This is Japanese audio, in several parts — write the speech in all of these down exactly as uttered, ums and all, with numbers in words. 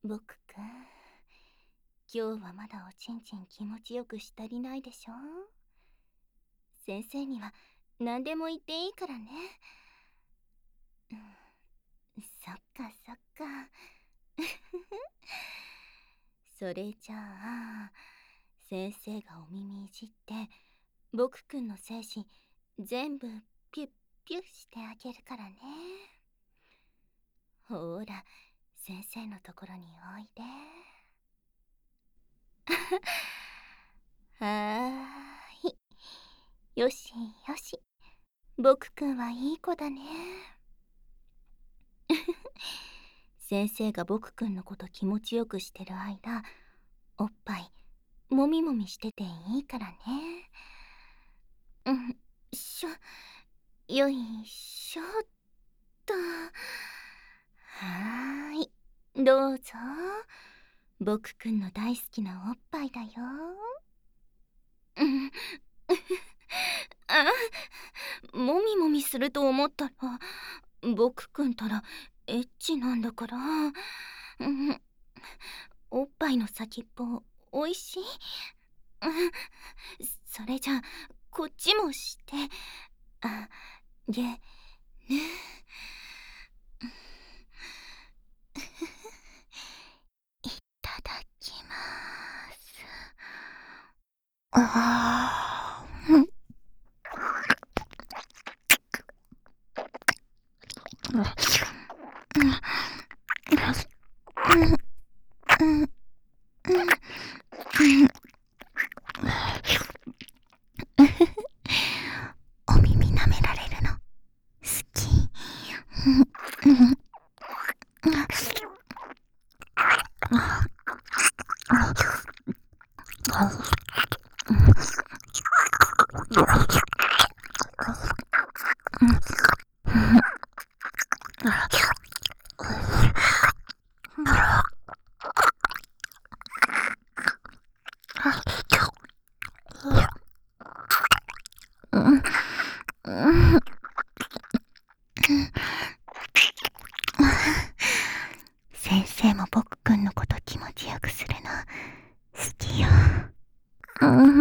僕くん、今日はまだおちんちん気持ちよくし足りないでしょ。先生には何でも言っていいからね。うん、そっかそっか。それじゃあ先生がお耳いじって僕くんの精子全部ピュッピュッしてあげるからね。ほら先生のところにおいで。はーい、よしよし、僕くんはいい子だね。先生が僕くんのこと気持ちよくしてる間、おっぱいもみもみしてていいからね。うん、しょ、よいしょっと。はーい、どうぞ。僕くんの大好きなおっぱいだよ。うん、あ、もみもみすると思ったら僕くんたらエッチなんだから。うん、おっぱいの先っぽおいしい。うん、それじゃこっちもしてあげる。いただきます。あー、うん、お耳舐められるの好き。先生も僕くんのこと気持ちよくするの好きよ。うん、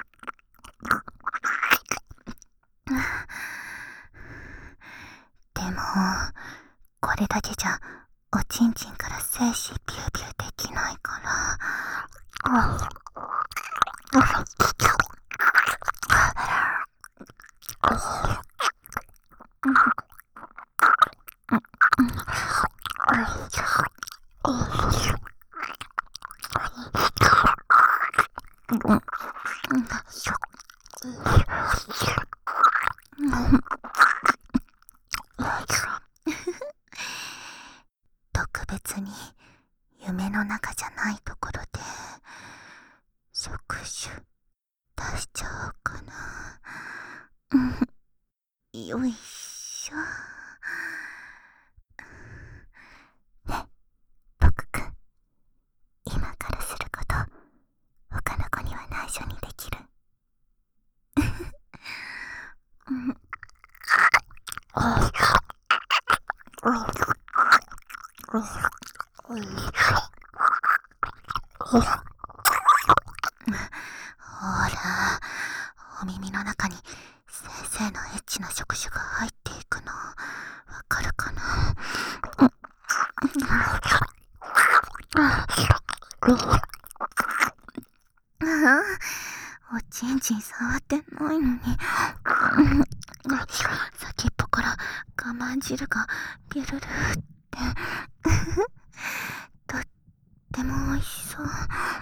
でもこれだけじゃおちんちんから精子ビュービューできないから。特別に夢の中じゃないところで触手出しちゃおうかな。よいしょ。ね、僕くん、今からすること他の子には内緒にできる？ほら、お耳の中に先生のエッチな触手が入っていくのわかるかな？おちんちん触ってないのに先っぽから我慢汁がビュルルってとってもおいしそう。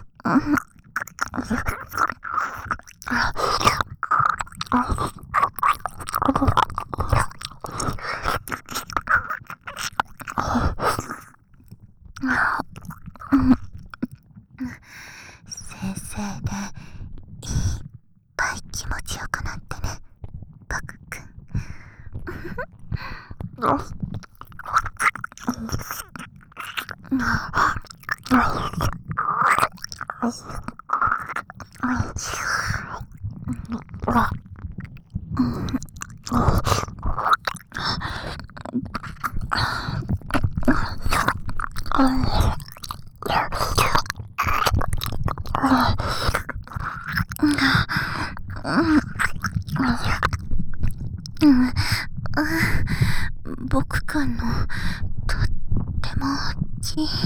先生でいっぱい気持ちよくなってね、バクくん。僕くんのとっても大きい。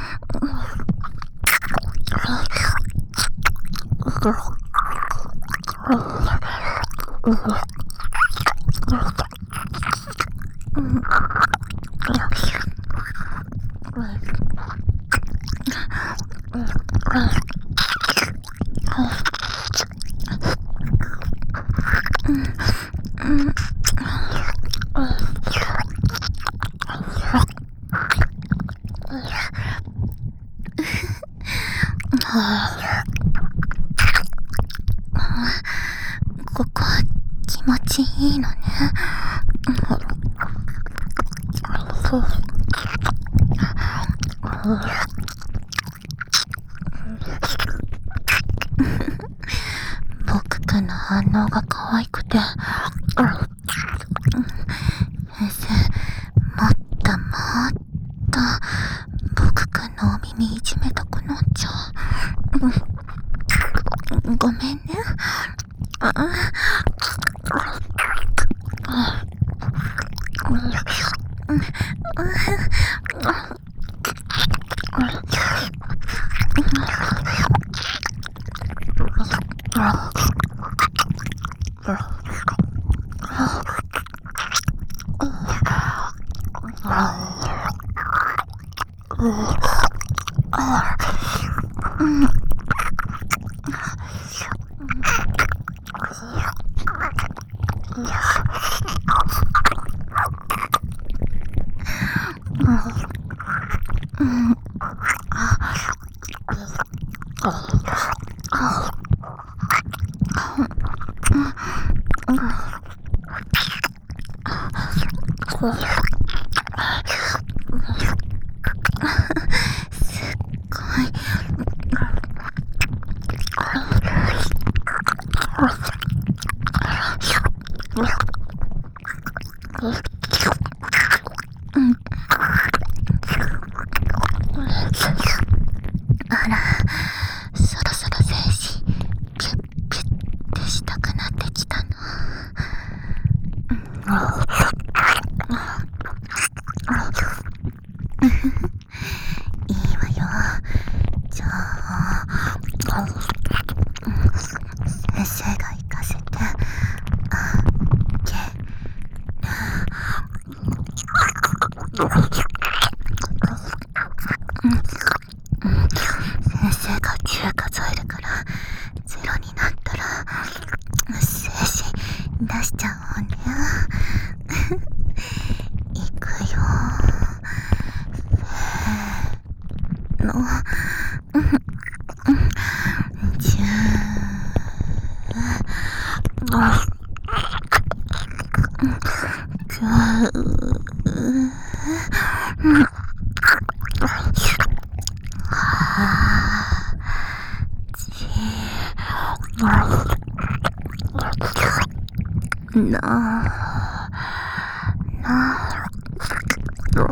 ここは気持ちいいのね。僕くんの反応が可愛くて、先生、もっともっと僕くんのお耳いじめたくなっちゃう。ごめんね。あら、そろそろ精子ピュッピュッってしたくなってきたの。 先生がきゅう数えるからゼロになったら精子出しちゃおうね。いくよ。せーの。じゅう。くななろ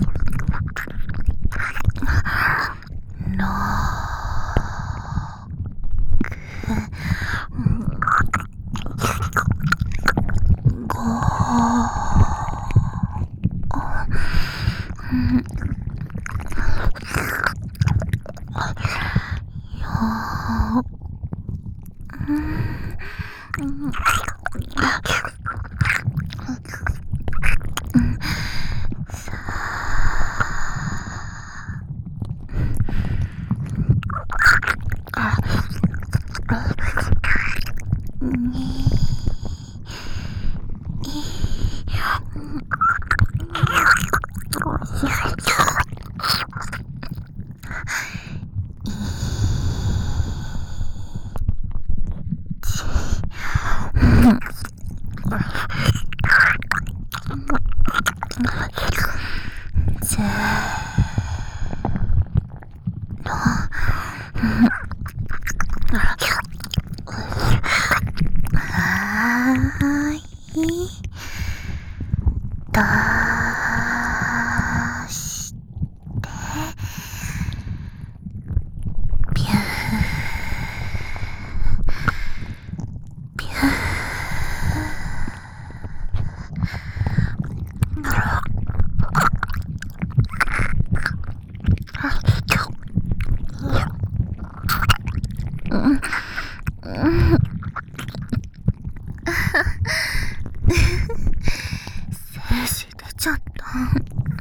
精子出ちゃった。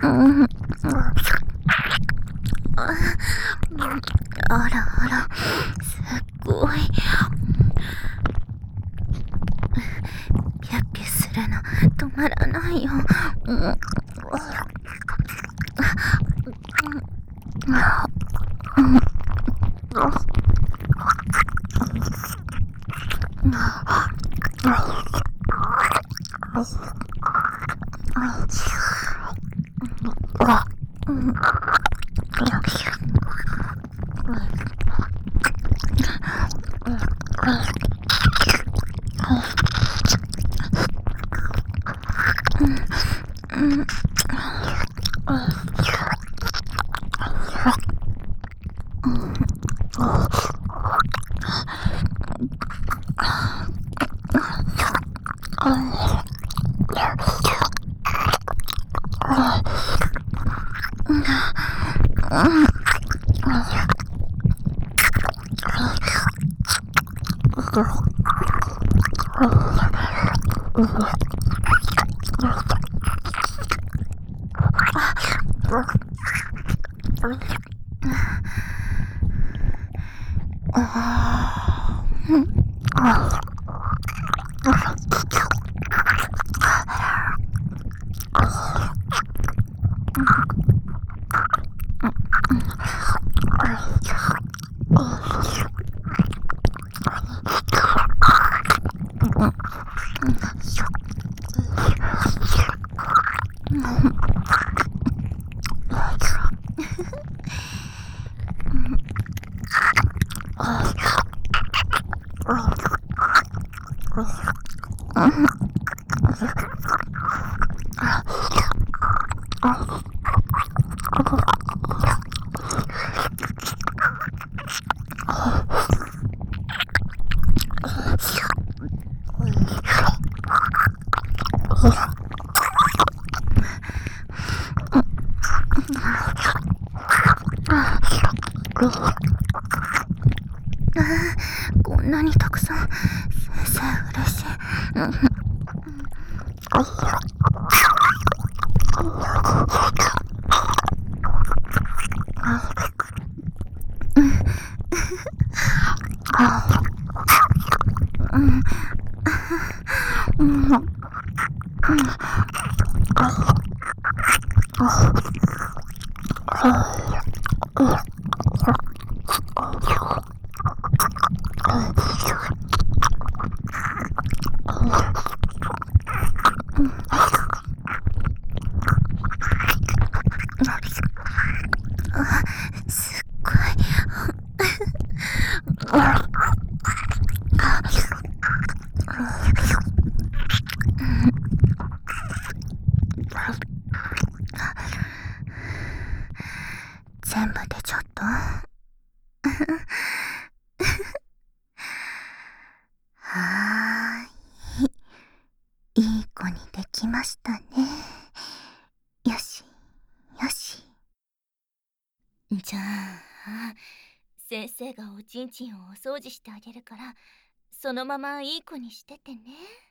うん、あらあら、すっごい。ピャッピャするの止まらないよ。うん、こんなにたくさん。先生嬉しい。 すっごい。全部でちょっとはーい、いい子にできましたね。よしよし。 じゃあ先生がおちんちんをお掃除してあげるから、そのままいい子にしててね。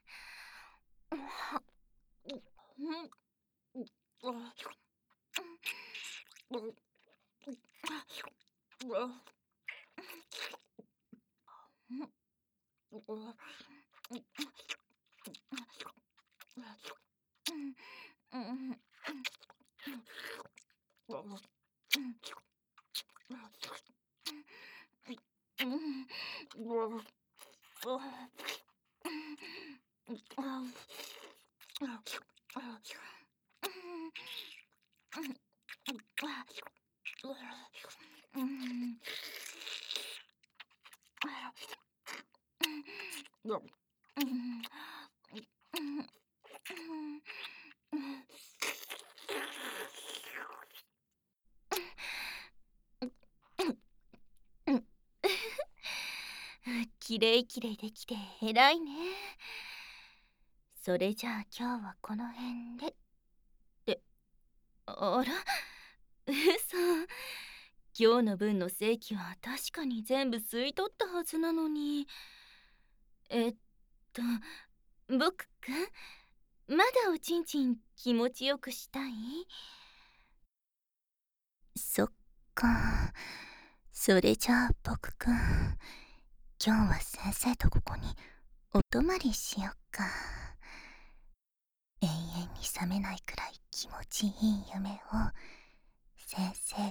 きれいきれいできて偉いね。それじゃあ今日はこの辺で。ってあら、嘘。今日の分の正規は確かに全部吸い取ったはずなのに。えっと僕くん、まだおちんちん気持ちよくしたい？ そっか。それじゃあ僕くん、今日は先生とここにお泊まりしよっか。永遠に覚めないくらい気持ちいい夢を先生